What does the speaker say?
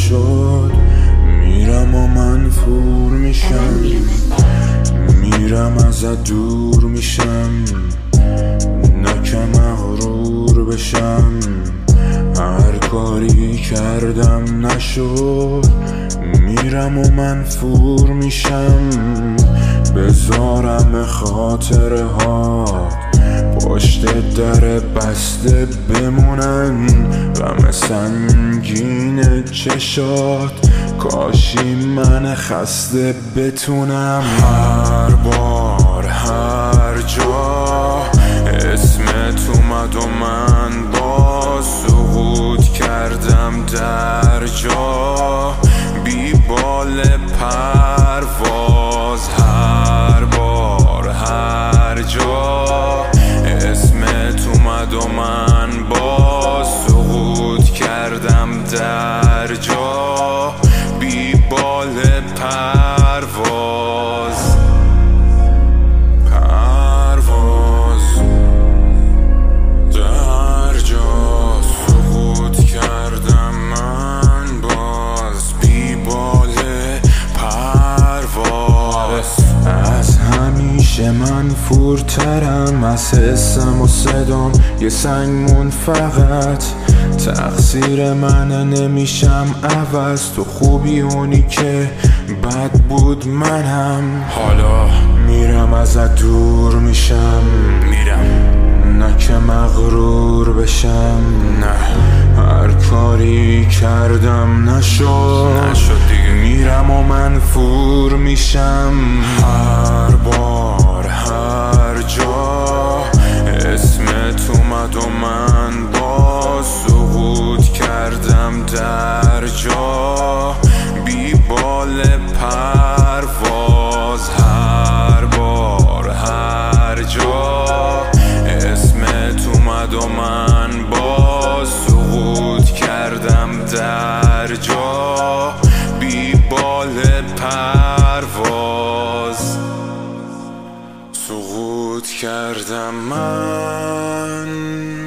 نشد. میرم و منفور میشم، میرم ازت دور میشم، نه که مغرور بشم. هر کاری کردم نشد، میرم و منفور میشم. بذارم خاطره ها پشت در بسته بمونن، غم سنگین چشات کاشی من خسته بتونم. هر بار هر جا اسمت اومد و من باز سقوط کردم در جا بی بال پرواز. هر بار هر جا اسمت اومد و من باز سقوط کردم در جا بی بال پرواز. در جا سقوط کردم من باز بی بال پرواز. از همیشه من فورترم، از حسم و صدام یه سنگمون فقط. تقصیر منه نمیشم عوض، تو خوبی اونی که بد بود منم. حالا میرم ازت دور میشم، میرم نه که مغرور بشم. نه هر کاری کردم نشد دیگه. میرم و منفور میشم. هر بار هر جا اسمت اومد و من باز سقوط کردم در جا بی بال پرواز. هر بار هر جا اسمت اومد و من باز سقوط کردم در جا بی بال پرواز. سقوط کردم من